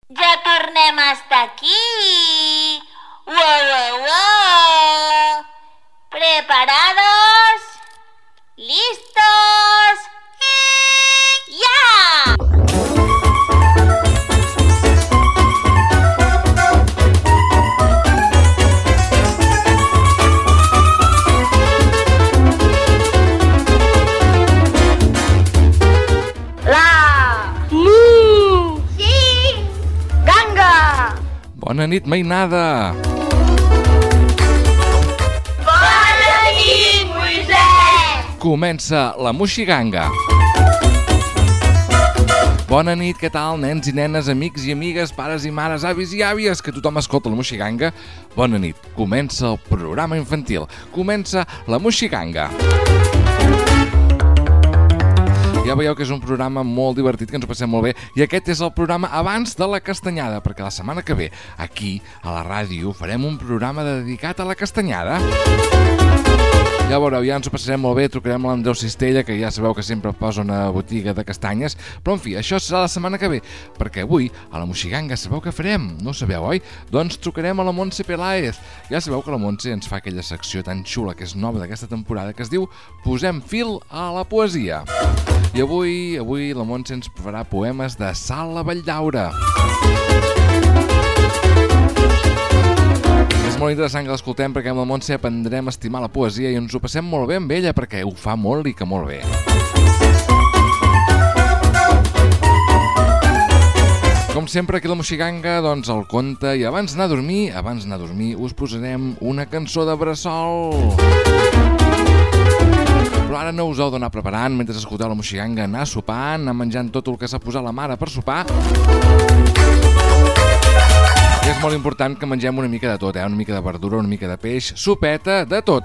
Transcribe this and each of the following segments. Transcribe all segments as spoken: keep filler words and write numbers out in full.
Ja tornem a estar aquí. Uau, uau, uau. ¿Preparados? ¿Listos? ¡Ya! Bona nit, mainada! Bona nit, Moisès! Comença la Moixiganga. Bona nit, què tal, nens i nenes, amics i amigues, pares i mares, avis i àvies, que tothom escolta la Moixiganga? Bona nit, comença el programa infantil, comença la Moixiganga. Ja veieu que és un programa molt divertit, que ens ho passem molt bé, i aquest és el programa abans de la castanyada, perquè la setmana que ve, aquí, a la ràdio, farem un programa dedicat a la castanyada. Ja veureu, ja ens ho passarem molt bé, trucarem a l'Andreu Cistella, que ja sabeu que sempre posa una botiga de castanyes, però en fi, això serà la setmana que ve, perquè avui, a la Moixiganga, sabeu què farem? No ho sabeu, oi? Doncs trucarem a la Montse Peláez. Ja sabeu que la Montse ens fa aquella secció tan xula, que és nova d'aquesta temporada, que es diu Posem fil a la poesia. I avui, avui la Montse ens farà poemes de Sala Valldaura. És molt interessant que l'escoltem perquè amb la Montse aprendrem a estimar la poesia i ens ho passem molt bé amb ella perquè ho fa molt i que molt bé. Com sempre aquí a la Moixiganga, doncs el conte i abans d'anar a dormir, abans d'anar a dormir us posarem una cançó de bressol. Però ara no us heu d'anar preparant mentre escolteu la Moixiganga, anar sopant, anar menjant tot el que s'ha posat la mare per sopar. I és molt important que mengem una mica de tot, eh? Una mica de verdura, una mica de peix, sopeta, de tot.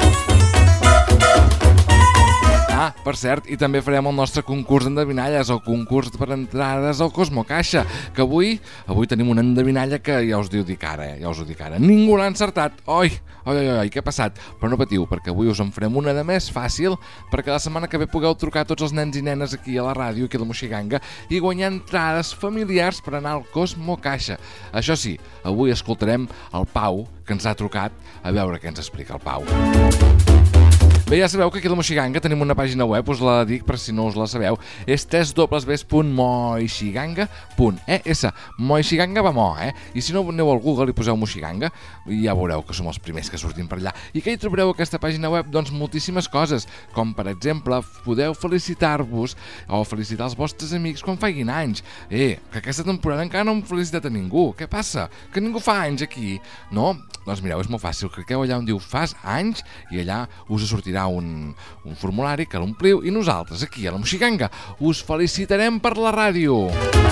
Ah, per cert, i també farem el nostre concurs d'endevinalles, el concurs per entrades al Cosmo Caixa, que avui, avui tenim una endevinalla que ja us ho dic ara, eh? Ja us ho dic ara. Ningú l'ha encertat. Oi, oi, oi, oi, què ha passat? Però no patiu, perquè avui us en farem una de més fàcil, perquè la setmana que ve pugueu trucar tots els nens i nenes aquí a la ràdio, aquí a la Moixiganga, i guanyar entrades familiars per anar al Cosmo Caixa. Això sí, avui escoltarem el Pau, que ens ha trucat, a veure què ens explica el Pau. Bé, ja sabeu que aquí a la Moixiganga tenim una pàgina web, us la dic per si no us la sabeu, és w w w punt moixiganga punt e s. Moixiganga va mo, eh? I si no aneu al Google i poseu Moixiganga, ja veureu que som els primers que sortim per allà. I que hi trobareu aquesta pàgina web? Doncs moltíssimes coses, com per exemple, podeu felicitar-vos o felicitar els vostres amics quan faiguin anys. Eh, que aquesta temporada encara no hem felicitat a ningú. Què passa? Que ningú fa anys aquí? No? Doncs mireu, és molt fàcil. Cliqueu allà on diu fas anys i allà us sortirà un, un formulari que l'ompliu i nosaltres aquí a la Moixiganga us felicitarem per la ràdio.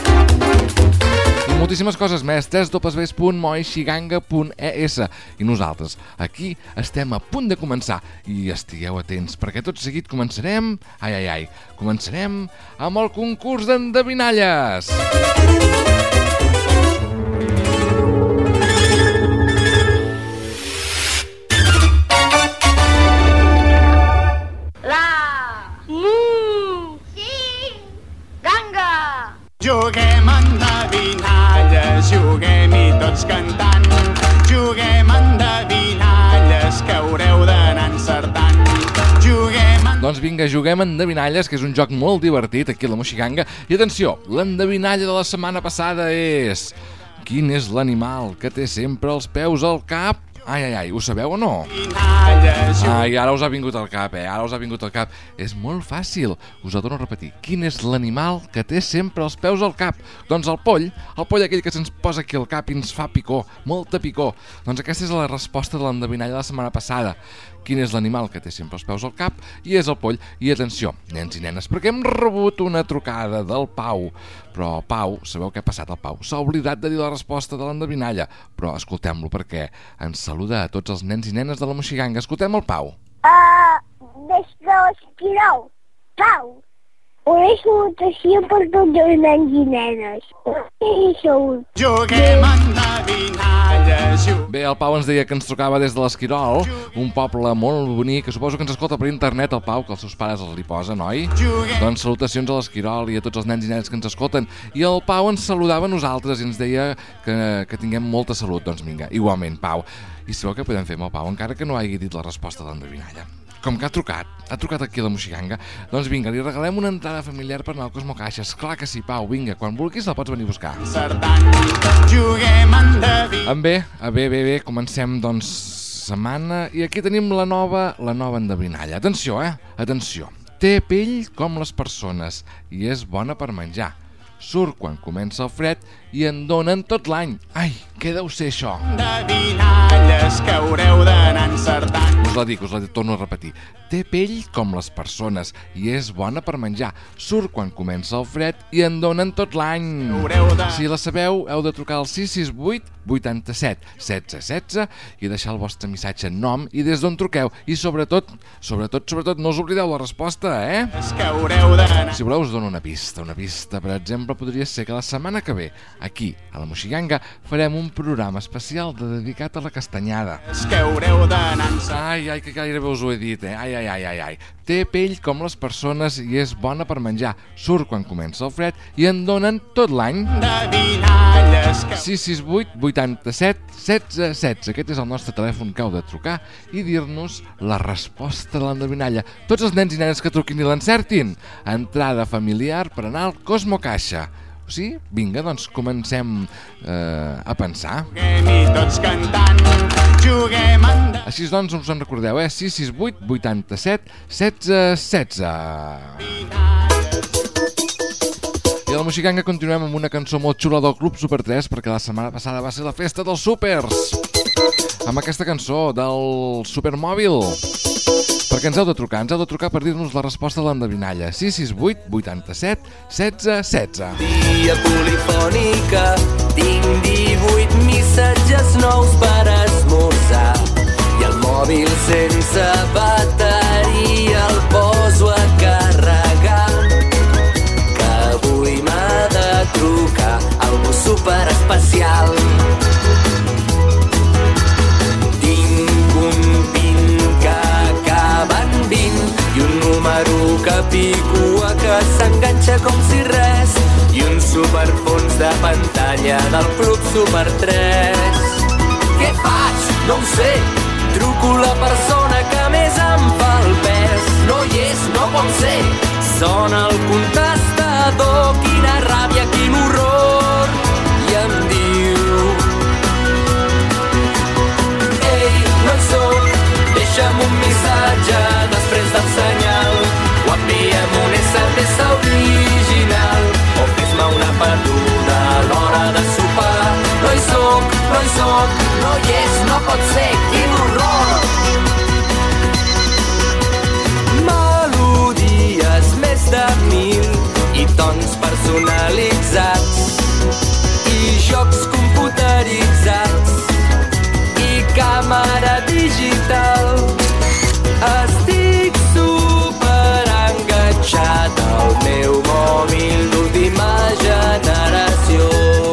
I moltíssimes coses més, w w w punt moixiganga punt e s. I nosaltres aquí estem a punt de començar i estigueu atents perquè tot seguit començarem, ai ai ai, començarem amb el concurs d'endevinalles. Juguem a endevinalles, juguem-hi tots cantant. Juguem a endevinalles que haureu d'anar encertant. Juguem a... Doncs vinga, juguem a endevinalles, que és un joc molt divertit aquí a la Moixiganga. I atenció, l'endevinalla de la setmana passada és... Quin és l'animal que té sempre els peus al cap? Ai, ai, ai, ho sabeu o no? Ai, ara us ha vingut al cap, eh? Ara us ha vingut al cap. És molt fàcil. Us ho torno a repetir. Quin és l'animal que té sempre els peus al cap? Doncs el poll. El poll aquell que se'ns posa aquí al cap i ens fa picor. Molta picor. Doncs aquesta és la resposta de l'endevinalla de la setmana passada. Quin és l'animal que té sempre els peus al cap? I és el poll. I atenció, nens i nenes, perquè hem rebut una trucada del Pau. Però Pau, sabeu què ha passat al Pau? S'ha oblidat de dir la resposta de l'endevinalla. Però escoltem-lo perquè ens saluda a tots els nens i nenes de la Moixiganga. Escoltem el Pau. Uh, des de l'Esquirol. Pau, una salutació per tots els nens i nenes. Juguem a endevinalles. vinalles, juguem... Bé, el Pau ens deia que ens trucava des de l'Esquirol, un poble molt bonic, que suposo que ens escolta per internet, el Pau, que els seus pares els li posen, oi? Doncs salutacions a l'Esquirol i a tots els nens i nenes que ens escolten. I el Pau ens saludava a nosaltres i ens deia que, que tinguem molta salut. Doncs vinga, igualment, Pau. I sabeu què podem fer amb el Pau, encara que no hagi dit la resposta de l'endevinalla? Com que ha trucat, ha trucat aquí a la Moixiganga, doncs vinga, li regalem una entrada familiar per anar al Cosmo Caixa. Esclar que sí, Pau, vinga, quan vulguis la pots venir a buscar. Juguem a endevinar. Bé, bé, bé, bé, comencem, doncs, setmana, i aquí tenim la nova, la nova endevinalla. Atenció, eh? Atenció. Té pell com les persones i és bona per menjar. Surt quan comença el fred i en donen tot l'any. Ai, què deu ser això? Endevinalles que haureu d'anar encertant. Us la dic, us la torno a repetir. Té pell com les persones i és bona per menjar. Surt quan comença el fred i en donen tot l'any. Si la sabeu, heu de trucar al sis sis vuit vuitanta-set setze setze i deixar el vostre missatge, nom i des d'on truqueu. I sobretot, sobretot, sobretot, no us oblideu la resposta, eh? Si voleu us dono una pista. Una pista, per exemple, podria ser que la setmana que ve, aquí, a la Moixiganga, farem un programa especial dedicat a la castanyada. Ai, ai, que gairebé us ho he dit, eh? Ai, ai, ai, ai, ai. Té pell com les persones i és bona per menjar. Surt quan comença el fred i en donen tot l'any. sis sis vuit vuitanta-set setze setze. Aquest és el nostre telèfon que heu de trucar i dir-nos la resposta de l'endevinalla. Tots els nens i nenes que truquin i l'encertin. Entrada familiar per anar al Cosmo Caixa. Sí? Vinga, doncs comencem eh, a pensar. Així doncs us en recordeu, eh? sis sis vuit vuitanta-set setze setze. I a la Moixiganga continuem amb una cançó molt xula del Club Super tres, perquè la setmana passada va ser la festa dels súpers. Amb aquesta cançó del Supermòbil. Perquè ens heu de trucar, ens heu de trucar per dir-nos la resposta de l'endevinalla. sis sis vuit vuitanta-set setze setze. Dia polifònica, tinc divuit missatges nous per esmorzar. I el mòbil sense bateria el poso a carregar. Que avui m'ha de trucar algú superespecial. I un número que picua que s'enganxa com si res i un superfons de pantalla del Club Super tres. Què faig? No ho sé. Truco la persona que més em fa el pes. No hi és, no pot ser. Sona el contestador, quina ràbia, quin horror. I em diu: ei, no hi soc, deixa'm un missatge després del senyal, o envia'm un esse eme esse original, o fes-me una perduda a l'hora de sopar. No hi soc, no hi soc, no hi és, no pot ser, quin horror! Melodies més de mil i tons personalitzats i jocs computeritzats i càmera digital. Estic super enganxat al meu mòbil d'última generació.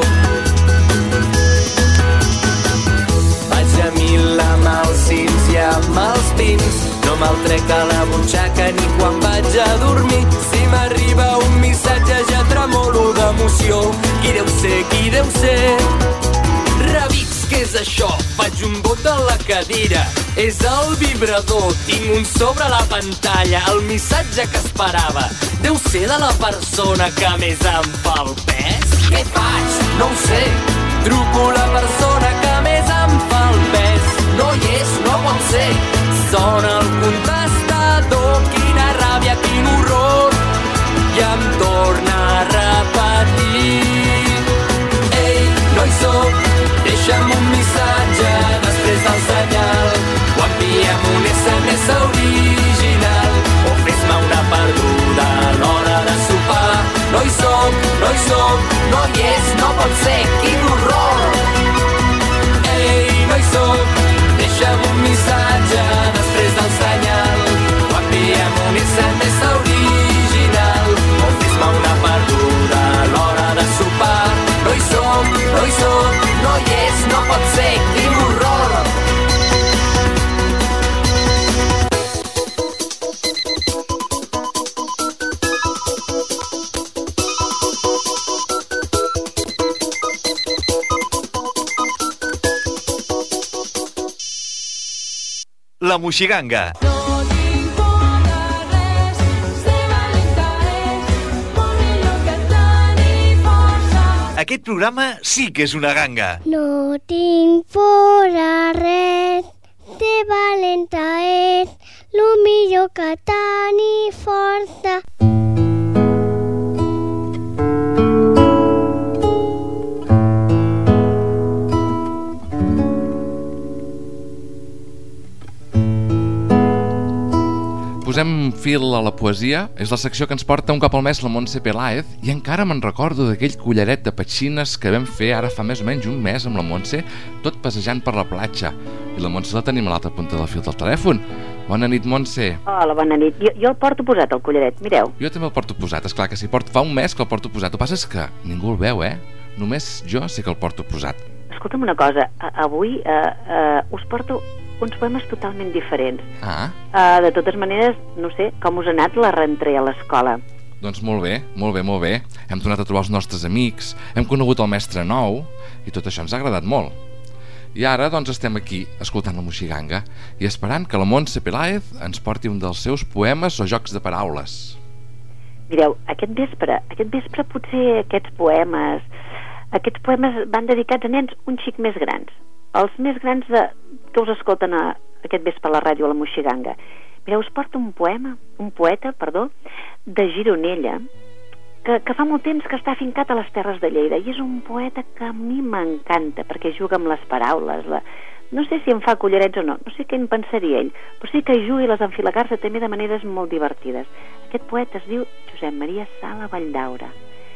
Vaig a mil amb els cims i amb els pins. No me'l trec a la butxaca ni quan vaig a dormir. Si m'arriba un missatge ja tremolo d'emoció. Qui deu ser, qui deu ser? Revics, què és això? Faig un bot a la cadira. És el vibrador, tinc un sobre la pantalla. El missatge que esperava deu ser de la persona que més em fa el pes. Què faig? No ho sé. Truco la persona que més em fa el pes. No hi és, no pot ser. Sona el contestador, quina ràbia, quin horror. I em torna a repetir: ei, no hi soc, deixa'm un missatge després del senyal, o envia'm un esse eme esse original, o fes-me una perduda a l'hora de sopar. No hi soc, no hi soc, no hi és, no pot ser, quin horror! Ei, no hi soc, deixa'm un missatge després del senyal, o envia'm un esse eme esse original, o fes-me una perduda a l'hora de sopar. No hi soc, no hi soc, no hi és, no pot ser, La Moixiganga. No tinc por de res, ser valenta és molt millor que tenir força. Aquest programa sí que és una ganga. No tinc por a res, ser valenta és lo millor que tenir força. Posem fil a la poesia. És la secció que ens porta un cop al mes la Montse Peláez, i encara me'n recordo d'aquell collaret de petxines que vam fer ara fa més o menys un mes amb la Montse, tot passejant per la platja. I la Montse la tenim a l'altra punta del fil del telèfon. Bona nit, Montse. Hola, bona nit. Jo, jo el porto posat, el collaret, mireu. Jo també el porto posat, esclar que sí, porto, fa un mes que el porto posat. El que passa és que ningú el veu, eh? Només jo sé que el porto posat. Escolta'm una cosa, a avui uh, uh, us porto uns poemes totalment diferents. Ah. Uh, de totes maneres, no sé, com us ha anat la reentrée a l'escola? Doncs molt bé, molt bé, molt bé. Hem tornat a trobar els nostres amics, hem conegut el mestre nou, i tot això ens ha agradat molt. I ara, doncs, estem aquí, escoltant la Moixiganga, i esperant que la Montse Peláez ens porti un dels seus poemes o jocs de paraules. Mireu, aquest vespre, aquest vespre potser aquests poemes, aquests poemes van dedicats a nens un xic més grans. Els més grans de, que us escolten a, aquest vespre a la ràdio a la Moixiganga. Mireu, us porto un poema, un poeta, perdó, de Gironella, que, que fa molt temps que està afincat a les terres de Lleida, i és un poeta que a mi m'encanta, perquè juga amb les paraules, la... no sé si em fa collarets o no, no sé què en pensaria ell, però sí que juga i les enfilagar-se també de maneres molt divertides. Aquest poeta es diu Josep Maria Sala Valldaura,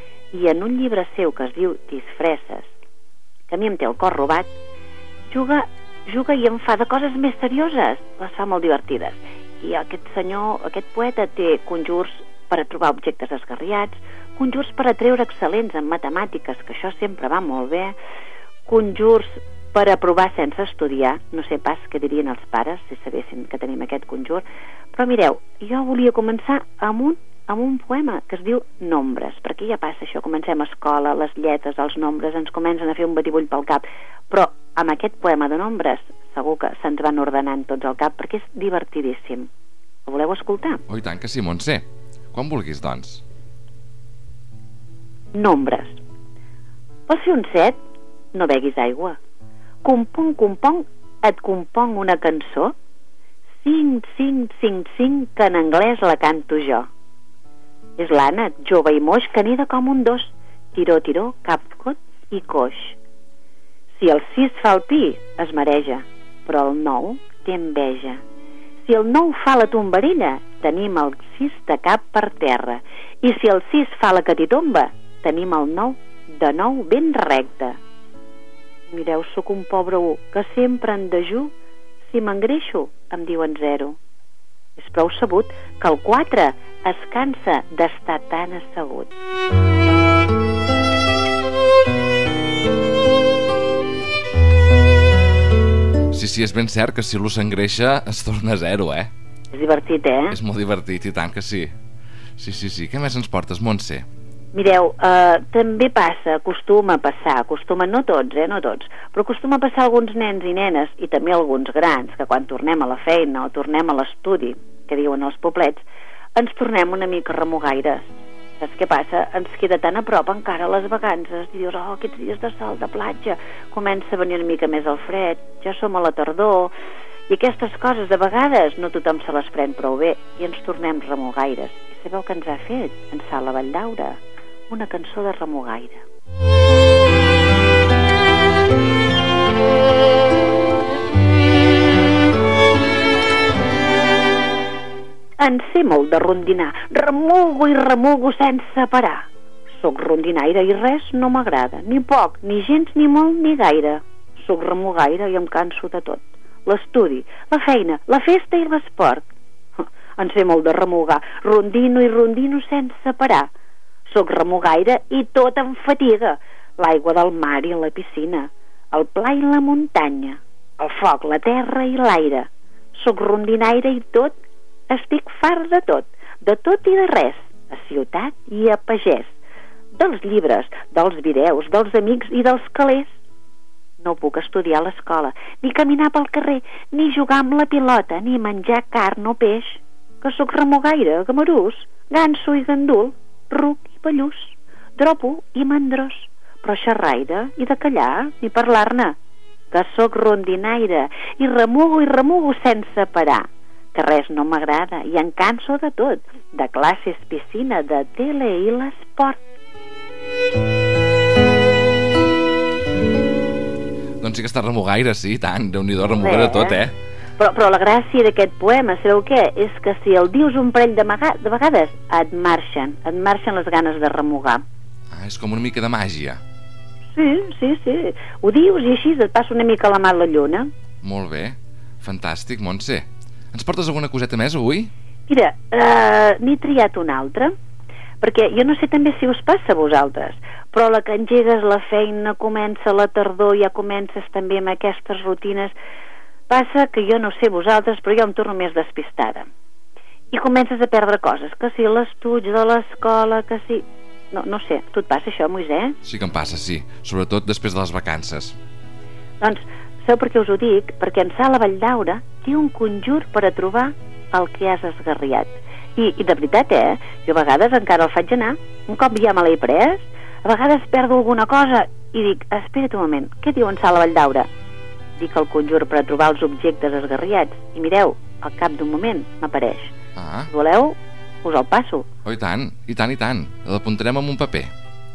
i en un llibre seu que es diu Disfresses, que a mi em té el cor robat, juga, juga i en fa de coses més serioses, les fa molt divertides. I aquest senyor, aquest poeta, té conjurs per a trobar objectes esgarriats, conjurs per a treure excel·lents en matemàtiques, que això sempre va molt bé, conjurs per a provar sense estudiar, no sé pas què dirien els pares si sabessin que tenim aquest conjur, però mireu, jo volia començar amb un, amb un poema que es diu Nombres, perquè ja passa això, comencem a escola, les lletres, els nombres, ens comencen a fer un batibull pel cap, però amb aquest poema de Nombres segur que se'ns van ordenant tots al cap, perquè és divertidíssim. El voleu escoltar? Oh, i tant que sí, Montse. Quan vulguis, doncs. Nombres. Vols fer un set? No beguis aigua. Compong, compong, et compong una cançó? Cinc, cinc, cinc, cinc, que en anglès la canto jo. És l'ànec, jove i moix, que nida com un dos. Tiró, tiró, cap, cot i coix. Si el sis fa el pi, es mareja, però el nou té enveja. Si el nou fa la tombarella, tenim el sis de cap per terra. I si el sis fa la catitomba, tenim el nou de nou ben recte. Mireu, sóc un pobre u, que sempre en dejú, si m'engreixo, em diuen zero. És prou sabut que el quatre es cansa d'estar tan assegut. Sí, sí, és ben cert que si l'u s'engreixa es torna zero, eh? És divertit, eh? És molt divertit, i tant que sí. Sí, sí, sí. Què més ens portes, Montse? Mireu, eh, també passa, acostuma a passar, acostuma, no tots, eh, no tots, però acostuma a passar alguns nens i nenes, i també alguns grans, que quan tornem a la feina o tornem a l'estudi, que diuen els poblets, ens tornem una mica remugaires. Saps què passa? Ens queda tan a prop encara les vacances, i dius, oh, aquests dies de sol, de platja, comença a venir una mica més el fred, ja som a la tardor, i aquestes coses de vegades no tothom se les pren prou bé, i ens tornem remugaires. I sabeu què ens ha fet? En Sala Valldaura, una cançó de remugaire. En sé molt de rondinar, remugo i remugo sense parar. Soc rondinaire i res no m'agrada, ni poc, ni gens, ni molt, ni gaire. Soc remugaire i em canso de tot. L'estudi, la feina, la festa i l'esport. En sé molt de remugar, rondino i rondino sense parar. Soc remugaire i tot em fatiga. L'aigua del mar i la piscina, el pla i la muntanya, el foc, la terra i l'aire. Soc rondinaire i tot, estic fart de tot, de tot i de res, a ciutat i a pagès, dels llibres, dels videus, dels amics i dels calés. No puc estudiar a l'escola, ni caminar pel carrer, ni jugar amb la pilota, ni menjar carn o peix, que sóc remugaire, gamarús, ganso i gandul, ruc i pallús, dropo i mandrós, però xerraire i de callar ni parlar-ne, que sóc rondinaire i remugo i remugo sense parar, que res no m'agrada i em canso de tot, de classes, piscina, de tele i l'esport. Doncs sí que està remugaire, sí, tant, Déu-n'hi-do, remugaire tot, eh? Però, però la gràcia d'aquest poema, sabeu què? És que si el dius un parell de, de vegades, et marxen, et marxen les ganes de remugar. Ah, és com una mica de màgia. Sí, sí, sí. Ho dius i així et passa una mica la mà a la lluna. Molt bé, fantàstic, Montse. Ens portes alguna coseta més avui? Mira, uh, n'he triat una altra, perquè jo no sé també si us passa a vosaltres, però la que engegues la feina, comença la tardor, ja comences també amb aquestes rutines, passa que jo no sé vosaltres, però jo em torno més despistada. I comences a perdre coses, que si l'estuig de l'escola, que si... No, no sé, tu et passa això, Moisès? Sí que em passa, sí, sobretot després de les vacances. Doncs, sabeu per què us ho dic? Perquè en Sala Valldaura té un conjur per a trobar el que has esgarriat. I, i de veritat, eh? Jo a vegades encara el faig anar, un cop ja me l'he pres, a vegades perdo alguna cosa i dic, espera't un moment, què diu en Sala Valldaura? Dic el conjur per a trobar els objectes esgarriats i mireu, al cap d'un moment m'apareix. Ah. Si voleu, us el passo. Oh, i tant, i tant, i tant. L'apuntarem amb un paper.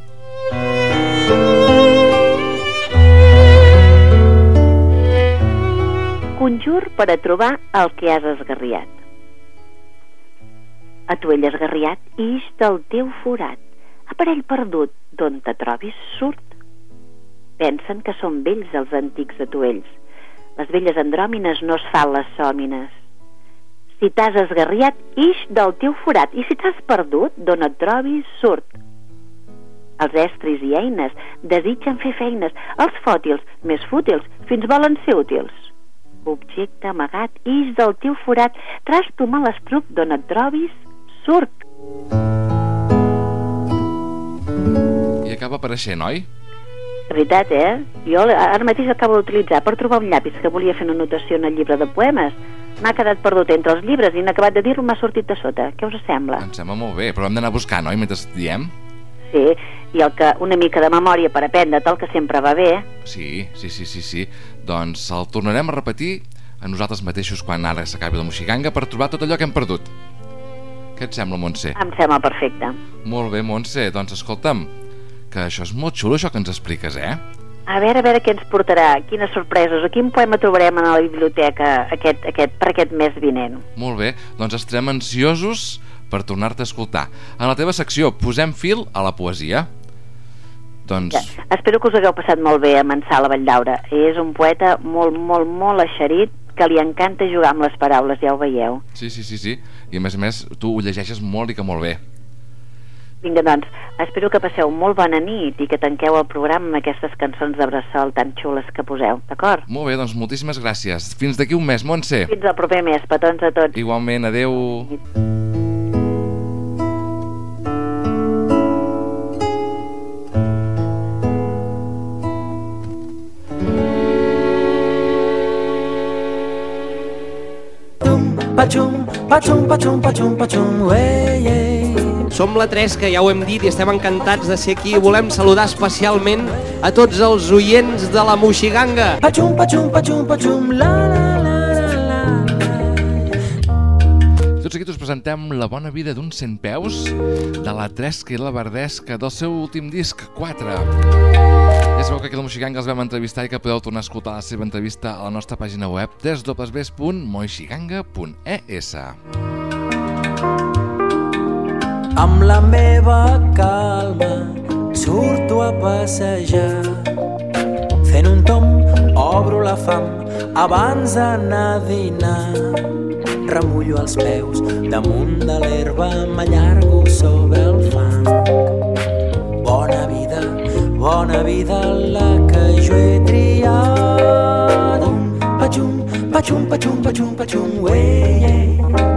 Conjur per a trobar el que has esgarriat. Atuell esgarriat, ix del teu forat. Aparell perdut, d'on te trobis surt. Pensen que són vells els antics atuells. Les velles andròmines no es fan les sòmines. Si t'has esgarriat, ix del teu forat, i si t'has perdut, d'on et trobis surt. Els estris i eines desitgen fer feines, els fòtils, més fútils, fins volen ser útils. Objecte amagat, ix del teu forat, tras tu malastruc, d'on et trobis surt. I acaba apareixent, oi? De veritat, eh? Jo ara mateix acabo d'utilitzar per trobar un llapis que volia fer una anotació en el llibre de poemes. M'ha quedat perdut entre els llibres i n'he acabat de dir-lo, m'ha sortit de sota. Què us sembla? Em sembla molt bé, però hem d'anar a buscar, no? I mentre diem? Sí, i el que una mica de memòria per aprendre-te'l, que sempre va bé. Sí, sí, sí, sí, sí. Doncs el tornarem a repetir a nosaltres mateixos quan ara s'acabi la moixiganga per trobar tot allò que hem perdut. Què et sembla, Montse? Em sembla perfecte. Molt bé, Montse. Doncs escolta'm, que això és molt xulo, això que ens expliques, eh? A veure, a veure què ens portarà, quines sorpreses, o quin poema trobarem a la biblioteca aquest, aquest, per aquest mes vinent. Molt bé, doncs estarem ansiosos per tornar-te a escoltar. En la teva secció, posem fil a la poesia. Doncs... Ja, espero que us hagueu passat molt bé amb en Sala Valldaura. És un poeta molt, molt, molt eixerit, que li encanta jugar amb les paraules, ja ho veieu. Sí, sí, sí, sí. I a més a més, tu ho llegeixes molt i que molt bé. Vinga, doncs, espero que passeu molt bona nit i que tanqueu el programa amb aquestes cançons de bressol tan xules que poseu, d'acord? Molt bé, doncs moltíssimes gràcies. Fins d'aquí un mes, Montse. Fins al proper mes, petons a tots. Igualment, adeu. Pachum, pachum, pachum, pachum, pachum, uei, ei. Som la Tresca, ja ho hem dit, i estem encantats de ser aquí. Volem saludar especialment a tots els oients de la Moixiganga. Pachum, pachum, pachum, pachum, la, la, la, la, la. Tot seguit us presentem La bona vida d'un centpeus de la Tresca i la Verdesca del seu últim disc, quatre. Ja sabeu que aquí a la Moixiganga els vam entrevistar i que podeu tornar a escoltar la seva entrevista a la nostra pàgina web w w w punt moixiganga punt e s. Amb la meva calma surto a passejar, fent un tomb obro la fam abans d'anar a dinar. Remullo els peus damunt de l'herba, m'allargo sobre el fang. Bona vida, bona vida la que jo he triat. Pachum, pachum, pachum, pachum, pachum, uei, ei.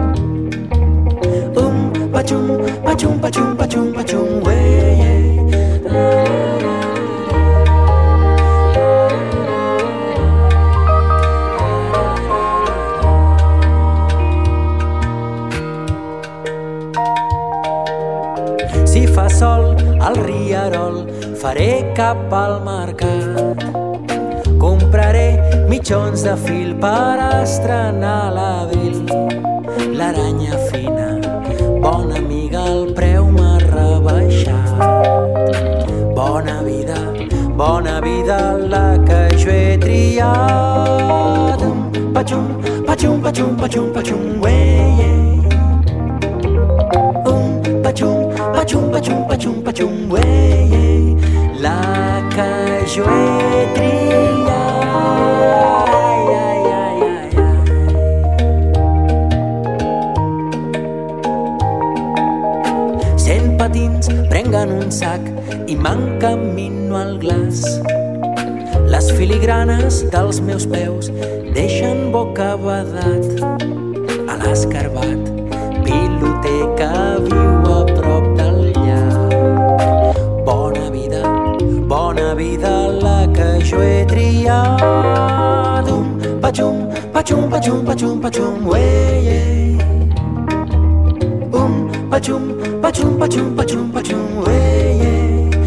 Pachum, pachum, pachum, pachum, pachum, uei, ei. cap al mercat. Compraré mitjons de fil per estrenar l'abril. L'aranya fina, bona amiga, el preu m'ha rebaixat. Bona vida, bona vida la que jo he triat. Pachum, pachum, pachum, pachum, pachum, uei, ei. Um, pachum, pachum, pachum, pachum, pachum, uei, ei. La que jo he triat. Ai, ai, ai, ai, ai. Cent patins prenguen un sac i m'encamino al glaç. Les filigranes dels meus peus deixen bocabadat. A l'escarbat, piloter que viu a prop del llac. Bona vida, bona vida la que jo he triat. Um, pachum, pachum, pachum, pachum, pachum, uei, ei. Um, pachum, pachum, pachum, pachum, pachum, uei, ei.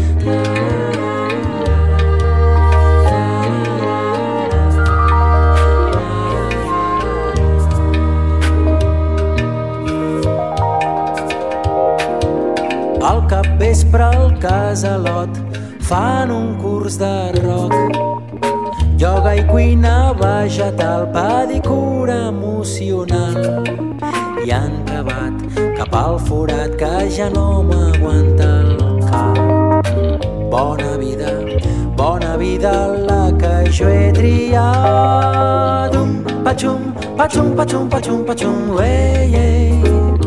Al capvespre al casalot fan un curs de rock, ioga i cuina vegetal, pedicura emocional. I han acabat cap al forat que ja no m'aguanta el cap. Bona vida, bona vida la que jo he triat. Um, pachum, pachum, pachum, pachum, pachum, uei, ei.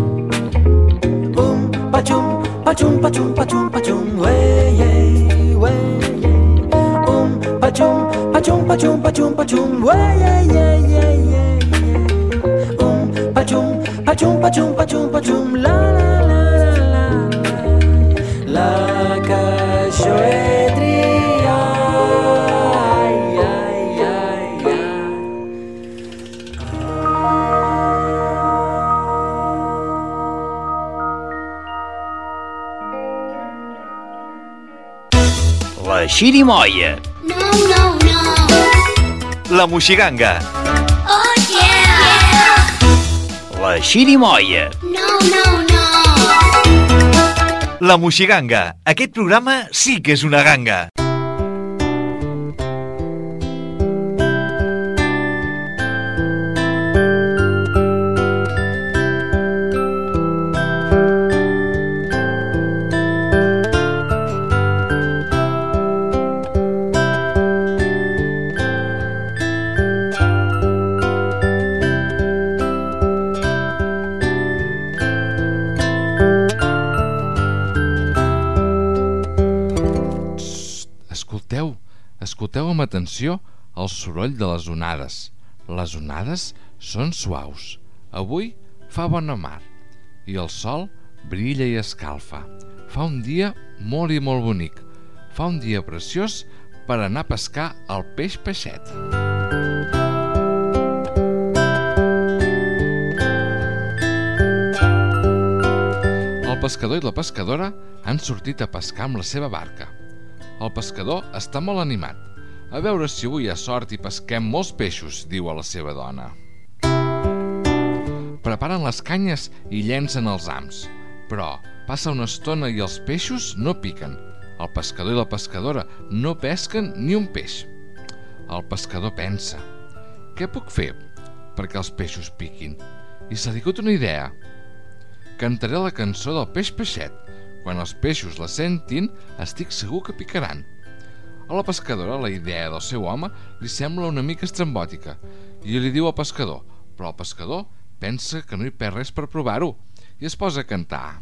Um, pachum, pachum, pachum, pachum, pachum, uei, ei, uei, ei. Um, pachum, pachum, pachum, pachum, pachum, uei, ei, ei, ei, ei. Um, pachum, pachum, pachum, pachum, pachum, la, la, la, la, la. La que jo he triat. Ai, ai, ai, ai. La xirimoia. No, no, no. La moixiganga. Oh, yeah. La xirimoia. No, no, no. La moixiganga. Aquest programa sí que és una ganga. Escolteu amb atenció el soroll de les onades. Les onades són suaus. Avui fa bona mar i el sol brilla i escalfa. Fa un dia molt i molt bonic. Fa un dia preciós per anar a pescar el peix peixet. El pescador i la pescadora han sortit a pescar amb la seva barca. El pescador està molt animat. A veure si avui hi ha sort i pesquem molts peixos, diu a la seva dona. Preparen les canyes i llencen els hams, però passa una estona i els peixos no piquen. El pescador i la pescadora no pesquen ni un peix. El pescador pensa: què puc fer perquè els peixos piquin? I se li acut una idea. Cantaré la cançó del peix peixet. Quan els peixos la sentin, estic segur que picaran. A la pescadora la idea del seu home li sembla una mica estrambòtica i li diu al pescador, però el pescador pensa que no hi perd res per provar-ho i es posa a cantar.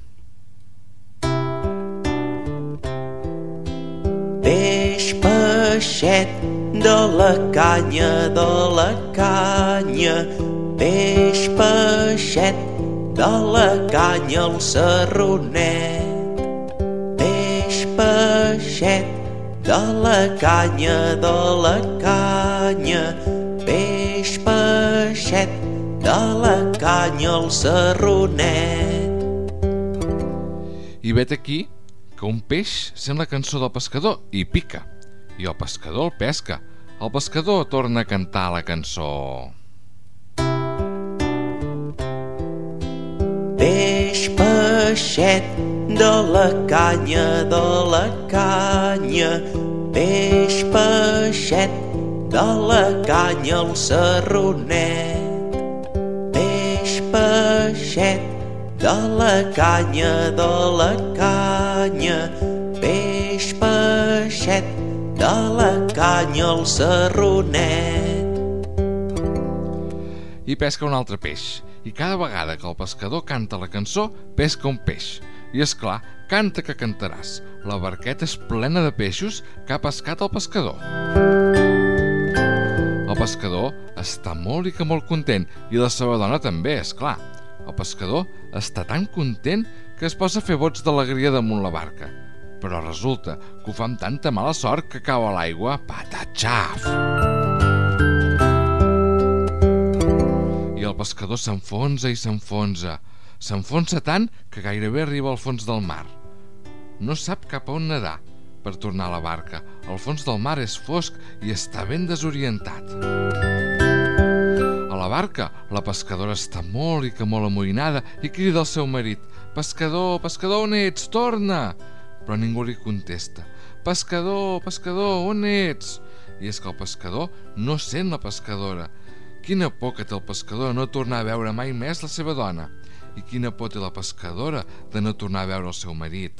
Peix peixet de la canya, de la canya, peix peixet de la canya al sarronet. Peix peixet de la canya, de la canya, peix peixet de la canya al sarronet. I vet aquí que que un peix sent la cançó del pescador i pica, i el pescador el pesca. El pescador torna a cantar la cançó. Peix, peixet, de la canya, de la canya. Peix, peixet, de la canya, el sarronet. Peix, peixet, de la canya, de la canya. Peix, peixet, de la canya, el sarronet. I pesca un altre peix. I cada vegada que el pescador canta la cançó, pesca un peix. I és clar, canta que cantaràs. La barqueta és plena de peixos que ha pescat el pescador. El pescador està molt i que molt content, i la seva dona també, és clar. El pescador està tan content que es posa a fer bots d'alegria damunt la barca. Però resulta que ho fa amb tanta mala sort que cau a l'aigua patatxaf. I el pescador s'enfonsa i s'enfonsa. S'enfonsa tant que gairebé arriba al fons del mar. No sap cap a on nedar per tornar a la barca. El fons del mar és fosc i està ben desorientat. A la barca, la pescadora està molt i que molt amoïnada i crida al seu marit: «Pescador, pescador, on ets? Torna!» Però ningú li contesta. «Pescador, pescador, on ets?» I és que el pescador no sent la pescadora. Quina por que té el pescador de no tornar a veure mai més la seva dona. I quina por té la pescadora de no tornar a veure el seu marit.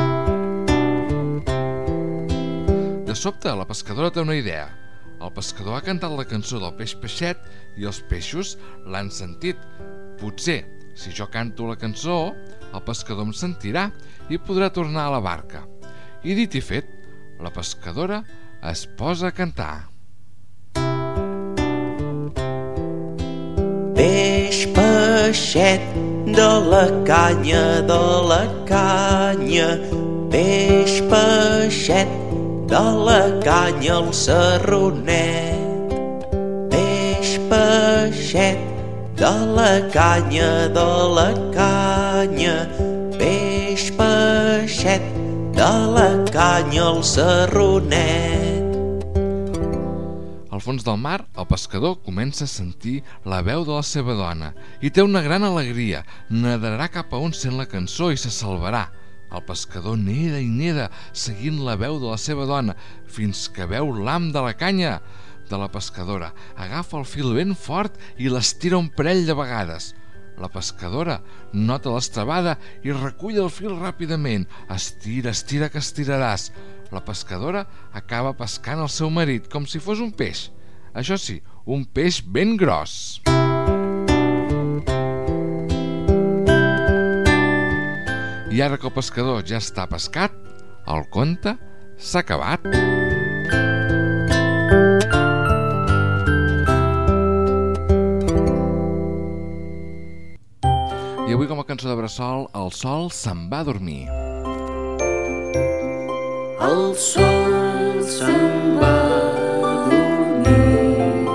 De sobte, la pescadora té una idea. El pescador ha cantat la cançó del peix peixet i els peixos l'han sentit. Potser, si jo canto la cançó, el pescador em sentirà i podrà tornar a la barca. I dit i fet, la pescadora es posa a cantar. Peix, peixet, de la canya, de la canya. Peix, peixet, de la canya, el sarronet. Peix, peixet, de la canya, de la canya. Peix, peixet, de la canya, el sarronet. Al fons del mar, el pescador comença a sentir la veu de la seva dona i té una gran alegria. Nedarà cap a on sent la cançó i se salvarà. El pescador neda i neda seguint la veu de la seva dona fins que veu l'ham de la canya de la pescadora. Agafa el fil ben fort i l'estira un parell de vegades. La pescadora nota l'estrabada i recull el fil ràpidament. Estira, estira que estiraràs. La pescadora acaba pescant el seu marit com si fos un peix. Això sí, un peix ben gros. I ara que el pescador ja està pescat, el conte s'ha acabat. I avui, com a cançó de bressol, el sol se'n va a dormir. El sol se'n va a dormir,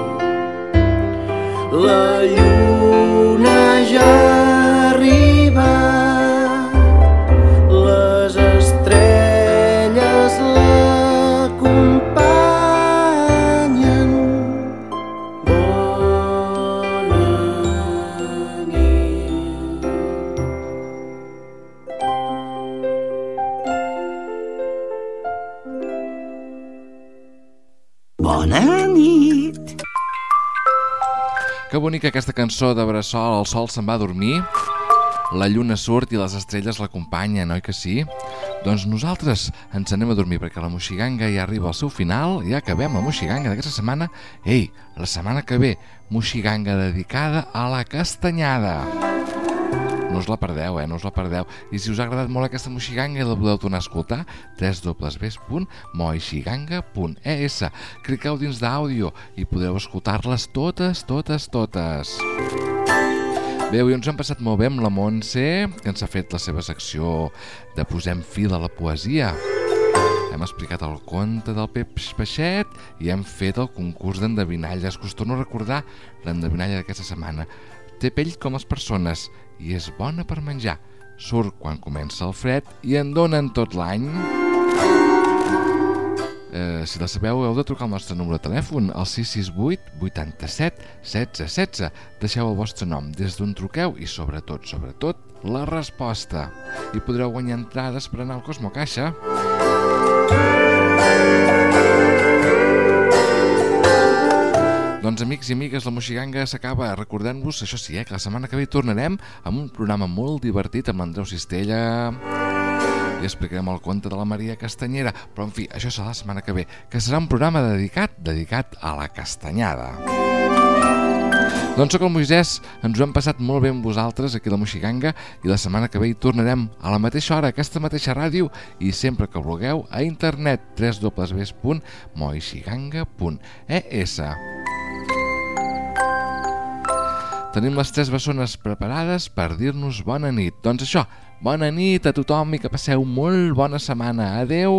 la lluna ja arriba, les estrelles l'acompanyen. Bona nit. Bona nit. Que bonica aquesta cançó de bressol, el sol se'n va a dormir, la lluna surt i les estrelles l'acompanyen, oi que sí? Doncs nosaltres ens anem a dormir perquè la Moixiganga ja arriba al seu final, ja acabem la Moixiganga d'aquesta setmana. Ei, la setmana que ve, Moixiganga dedicada a la castanyada. No us la perdeu, eh? No us la perdeu. I si us ha agradat molt aquesta Moixiganga i la voleu tornar a escoltar, w w w punt moixiganga punt e s. Cliqueu dins d'àudio i podreu escoltar-les totes, totes, totes. Bé, avui ens hem passat molt bé amb la Montse, que ens ha fet la seva secció de Posem fil a la poesia. Hem explicat el conte del Peix Peixet i hem fet el concurs d'endevinalles, que us torno a recordar l'endevinalla d'aquesta setmana. Té pell com les persones i és bona per menjar. surt quan comença el fred i en donen tot l'any. Eh, si la sabeu, heu de trucar al nostre número de telèfon, al sis sis vuit, vuitanta-set, setze, setze. Deixeu el vostre nom, des d'on truqueu i sobretot, sobretot, la resposta. I podreu guanyar entrades per anar al Cosmo Caixa. Doncs amics i amigues, la Moixiganga s'acaba. Recordant-vos, això sí, eh, que la setmana que ve tornarem amb un programa molt divertit amb l'Andreu Cistella i explicarem el conte de la Maria Castanyera. Però, en fi, això serà la setmana que ve, que serà un programa dedicat dedicat a la castanyada. Doncs soc el Moisès, ens ho hem passat molt bé amb vosaltres aquí a la Moixiganga i la setmana que ve hi tornarem a la mateixa hora, a aquesta mateixa ràdio i sempre que vulgueu a internet w w w punt moixiganga punt e s. Tenim les tres bessones preparades per dir-nos bona nit. Doncs això, bona nit a tothom i que passeu molt bona setmana. Adeu!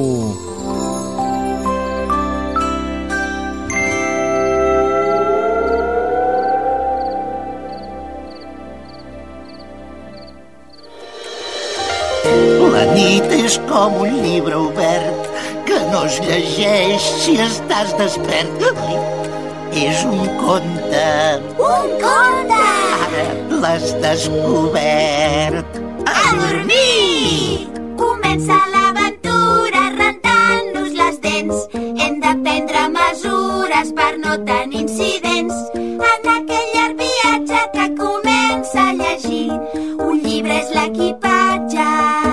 La nit és com un llibre obert que no es llegeix si estàs despert. És un conte. Un conte! Ara l'has descobert. A dormir! Comença l'aventura rentant-nos les dents. Hem de prendre mesures per no tenir incidents. En aquell llarg viatge que comença a llegir, un llibre és l'equipatge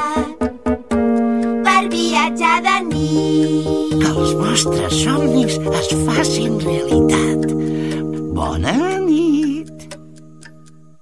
per viatjar de nit. Que els vostres somnis es facin realitat.